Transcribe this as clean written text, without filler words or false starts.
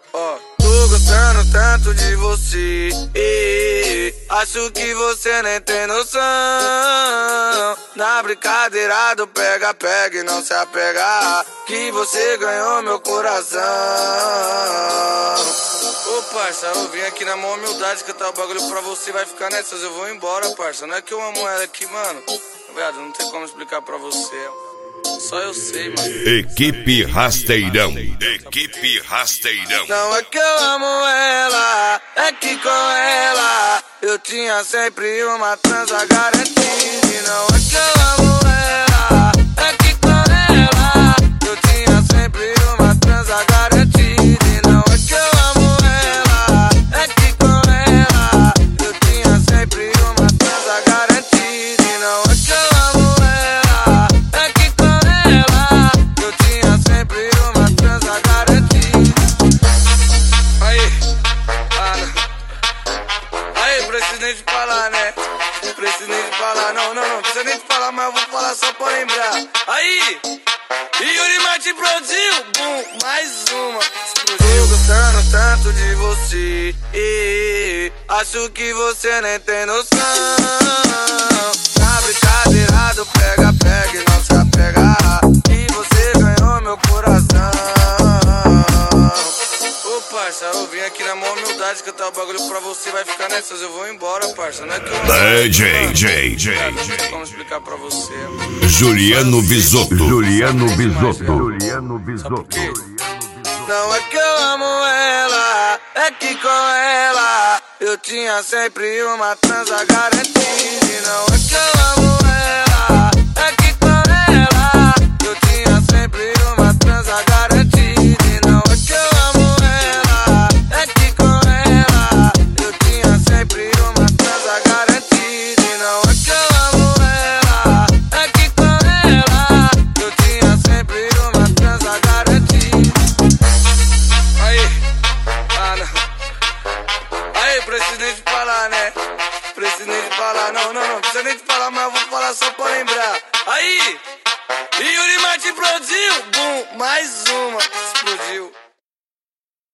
Tô gostando tanto de você, acho que você nem tem noção. Na brincadeira do pega-pega e não se apegar, que você ganhou meu coração. Ô parça, eu vim aqui na maior humildade que tá o bagulho pra você, vai ficar nessas, eu vou embora, parça. Não é que eu amo ela aqui, mano. Viado, não tem como explicar pra você. Só eu sei, mano. Equipe Rasteirão. Equipe Rasteirão. Não é que eu amo ela, é que com ela eu tinha sempre uma transa garantida. E não é que eu amo ela, é que com ela eu tinha sempre uma transa garantida. E não é que eu amo ela, é que com ela eu tinha sempre uma transa garantida. E não é que eu amo ela, é que com ela eu tinha sempre uma transa garantida. Aí, aí, preciso nem de falar, né? Preciso nem de falar, não precisa nem de falar, mas eu vou falar só pra lembrar. Aí, Yuri Martin produziu, bum, mais uma. Explodiu, gostando tanto de você, acho que você nem tem noção. Na brincadeira do pega-pega e não se apegar, que você ganhou meu coração. Ô parça, eu vim aqui na maior humildade que tá o bagulho pra você, vai ficar nessas, eu vou embora, parça. Não é que eu DJ. não tem como explicar pra você. Juliano Bisotto. Sabe por quê? Não é que eu amo ela, é que com ela eu tinha sempre uma transa garantida. E não é que eu amo ela, é que com ela eu tinha sempre uma transa garantida. E não é que eu amo ela, é que com ela eu tinha sempre uma transa garantida. E não é que eu amo ela, é que com ela eu tinha sempre uma transa garantida. Aí, não. Aí, preciso nem de falar, né? Preciso nem de falar, não precisa nem de falar, mas eu vou falar só pra lembrar. Aí, Yuri Martin produziu, bum, mais uma, explodiu.